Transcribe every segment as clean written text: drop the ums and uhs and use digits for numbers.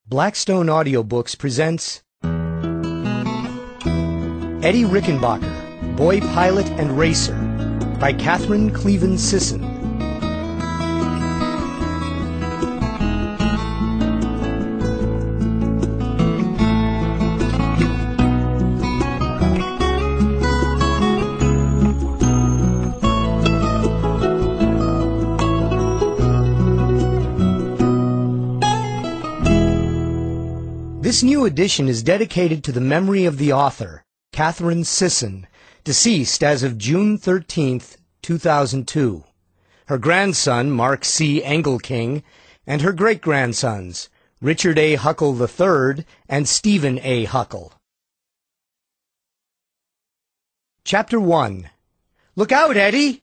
Blackstone Audiobooks presents Eddie Rickenbacker, Boy Pilot and Racer by Catherine Cleveland Sisson. This new edition is dedicated to the memory of the author, Catherine Sisson, deceased as of June 13, 2002, her grandson, Mark C. Engelking, and her great-grandsons, Richard A. Huckle III and Stephen A. Huckle. Chapter 1. Look out, Eddie!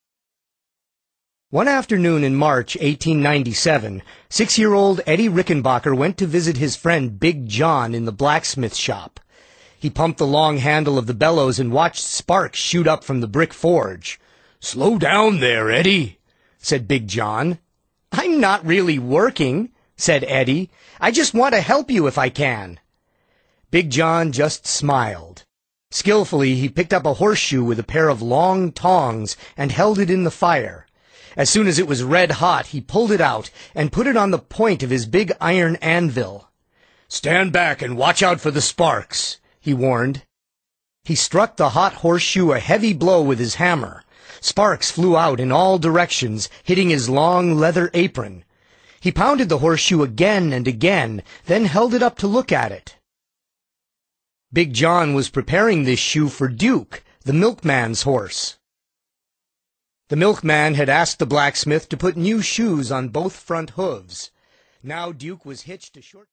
One afternoon in March 1897, 6-year-old Eddie Rickenbacker went to visit his friend Big John in the blacksmith shop. He pumped the long handle of the bellows and watched sparks shoot up from the brick forge. "Slow down there, Eddie," said Big John. "I'm not really working," said Eddie. "I just want to help you if I can." Big John just smiled. Skillfully, he picked up a horseshoe with a pair of long tongs and held it in the fire. As soon as it was red hot, he pulled it out and put it on the point of his big iron anvil. "Stand back and watch out for the sparks," he warned. He struck the hot horseshoe a heavy blow with his hammer. Sparks flew out in all directions, hitting his long leather apron. He pounded the horseshoe again and again, then held it up to look at it. Big John was preparing this shoe for Duke, the milkman's horse. The milkman had asked the blacksmith to put new shoes on both front hooves. Now Duke was hitched to short...